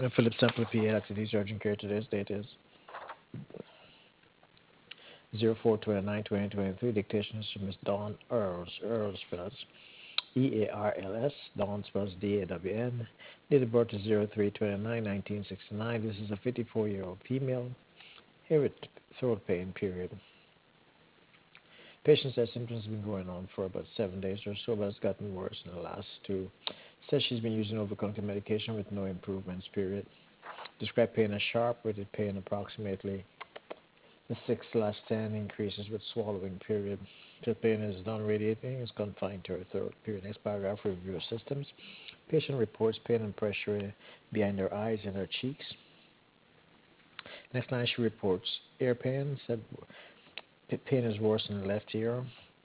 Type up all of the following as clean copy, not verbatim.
Philip Temple, PA, Activities Urgent Care. Today's date is 04/29/2023. Dictation is from Miss Dawn Earls spells EARLS. Dawn spells DAWN. Date of birth is 03/29/1969. This is a 54-year-old female. Here with throat pain, period. Patient says symptoms have been going on for about 7 days or so, but it's gotten worse in the last two. Says she's been using over-the-counter medication with no improvements, period. Describe pain as sharp, rated pain approximately the 6/10 increases with swallowing, period. Till pain is done radiating, is confined to her throat, period. Next paragraph, review of systems. Patient reports pain and pressure behind her eyes and her cheeks. Next line, she reports ear pain. Said pain is worse in the left ear.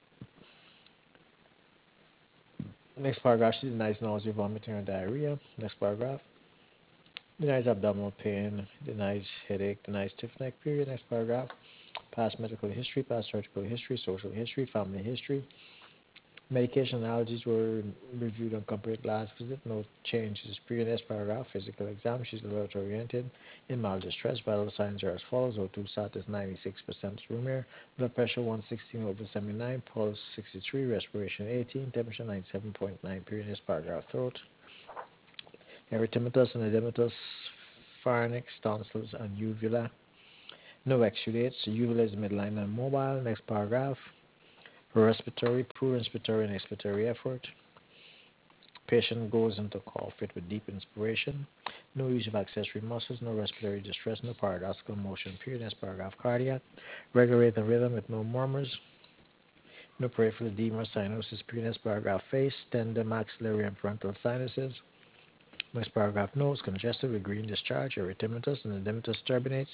Next paragraph, she denies nausea, vomiting, or diarrhea. Next paragraph, denies abdominal pain, denies headache, denies stiff neck, period. Next paragraph, past medical history, past surgical history, social history, family history. Medication allergies were reviewed on compared last visit. No changes. Period. Next paragraph, physical exam. She's alert oriented. In mild distress, vital signs are as follows. O2 sat is 96% room air. Blood pressure 116/79. Pulse 63. Respiration 18. Temperature 97.9. Period. Next paragraph, throat. Erythematous and edematous pharynx, tonsils, and uvula. No exudates. Uvula is midline and mobile. Next paragraph. Respiratory, poor inspiratory and expiratory effort. Patient goes into cough fit with deep inspiration. No use of accessory muscles, no respiratory distress, no paradoxical motion. Period. Next paragraph. Cardiac, regular rate and rhythm with no murmurs. No peripheral edema or cyanosis. Period. Next paragraph. Face, tender, maxillary, and frontal sinuses. Next paragraph. Nose congested with green discharge, erythematous and edematous turbinates.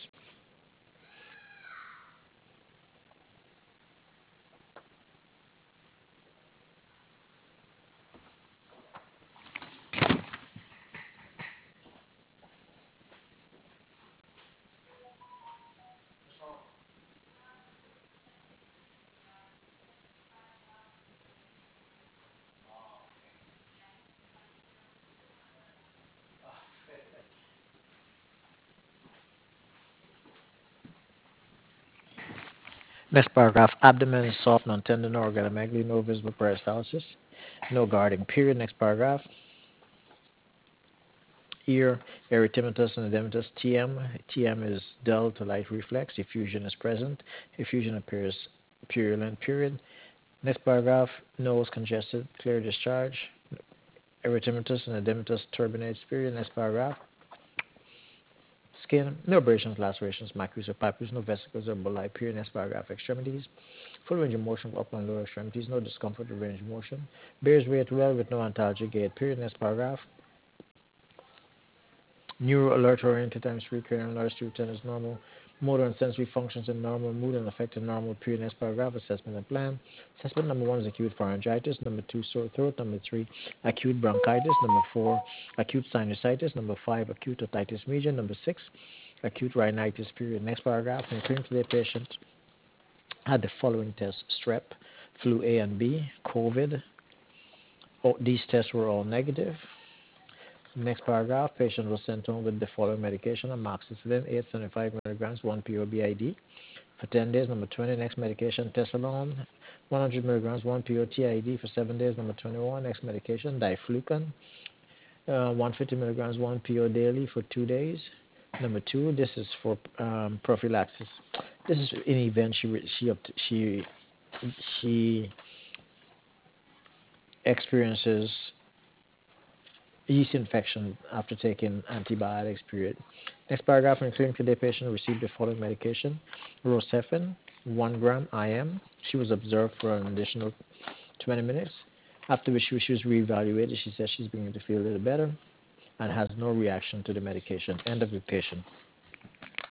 Next paragraph. Abdomen is soft, non-tender, no organomegaly, no visible peristalsis, no guarding. Period. Next paragraph. Ear, erythematous and edematous, TM. TM is dull to light reflex. Effusion is present. Effusion appears purulent, period. Next paragraph, nose congested, clear discharge. Erythematous and edematous turbinates, period. Next paragraph, skin, no abrasions, lacerations, macules or papules, no vesicles or bulli, period. Next paragraph, extremities, full range of motion for upper and lower extremities, no discomfort or range of motion. Bears weight well with no antalgic gait, period. Next paragraph, neuro alert oriented times free cranial large to 10 is normal. Motor and sensory functions in normal. Mood and affected normal. Period. Next paragraph. Assessment and plan. Assessment number 1 is acute pharyngitis. Number 2, sore throat. Number 3, acute bronchitis. Number 4, acute sinusitis. Number 5, acute otitis media. Number 6, acute rhinitis. Period. Next paragraph. In clinical, the patient had the following tests: strep, flu A and B, COVID. These tests were all negative. Next paragraph, patient was sent home with the following medication: amoxicillin, 875 milligrams, 1 PO BID for 10 days. Number 20, next medication, Tesalon, 100 milligrams, 1 PO TID for 7 days. Number 21, next medication, diflucan, 150 milligrams, 1 PO daily for 2 days. Number 2, this is for prophylaxis. This is in event she experiences yeast infection after taking antibiotics, period. Next paragraph, in clinical, the patient received the following medication: Rocephin, 1 gram IM. She was observed for an additional 20 minutes, after which she was reevaluated. She says she's beginning to feel a little better and has no reaction to the medication. End of the patient.